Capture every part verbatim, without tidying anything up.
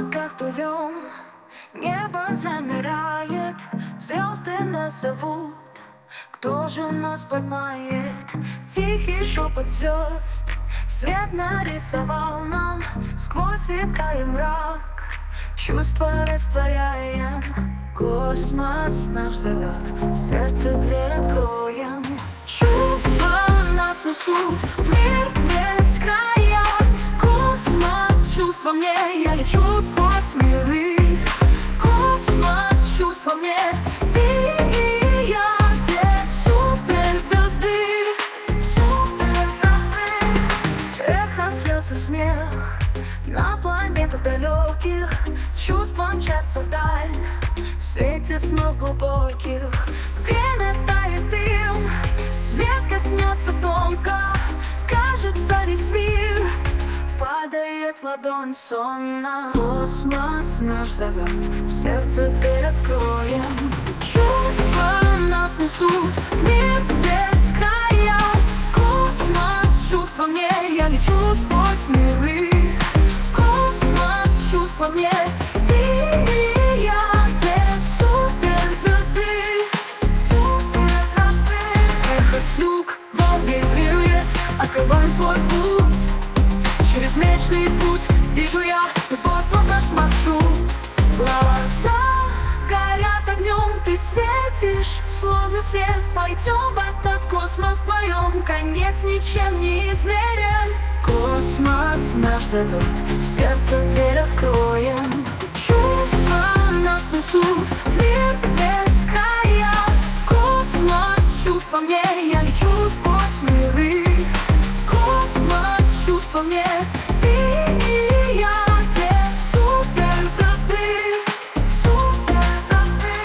облаках плывем, небо замирает, звезды нас зовут. Кто же нас поймает? Тихий шепот звезд свет нарисовал нам сквозь века и мрак. Чувства растворяем, космос наш зовет, в сердце дверь откроем. Чувства нас несут в мир без края. Космос, чувства мне, я лечу сквозь миры. Космос, чувства мне, ты и я, две суперзвезды. Эхо, слез и смех на планетах далеких. Чувства мчатся вдаль в свете снов глубоких. Время тает им, свет коснется тонко. Кажется, весь мир падает в ладонь сонно. Космос наш зовет, в сердце дверь откроем. Чувства нас несут в мир без края. Космос, чувства мне, я лечу сквозь миры. Космос, чувства мне, ты и я, две суперзвезды. Эхо с люк вибрирует, открывай свой путь. Через Млечный Путь вижу я любовь, вот наш маршрут. Глаза горят огнем, ты светишь, словно свет. Пойдем в этот космос вдвоем, конец ничем не измерен. Космос наш зовет, в сердце дверь откроем. Чувства нас несут в мир без края. Космос, чувства мне, я лечу сквозь миры. Космос, чувства мне, ты и я, две суперзвезды. Суперзвезды.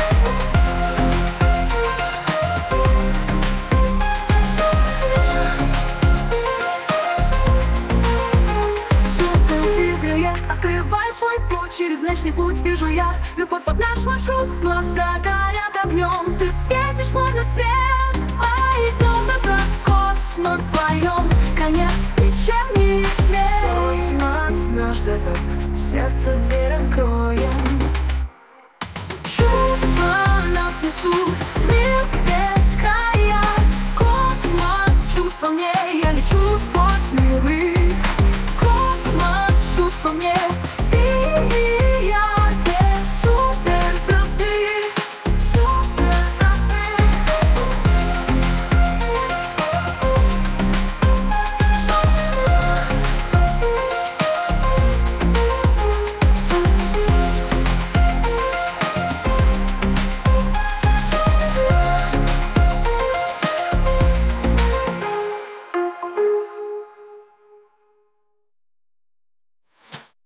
Супервибрирует, открывай свой путь. Через Млечный Путь вижу я любовь, вот наш маршрут. Глаза горят огнем, ты светишь, словно свет. Пойдем в этот космос вдвоем, конец ничем не измерен. Космос наш зовет, в сердце дверь откроем. Чувства нас несут в мир без края. Космос, чувства мне, я лечу сквозь миры. Космос, чувства мне, ты и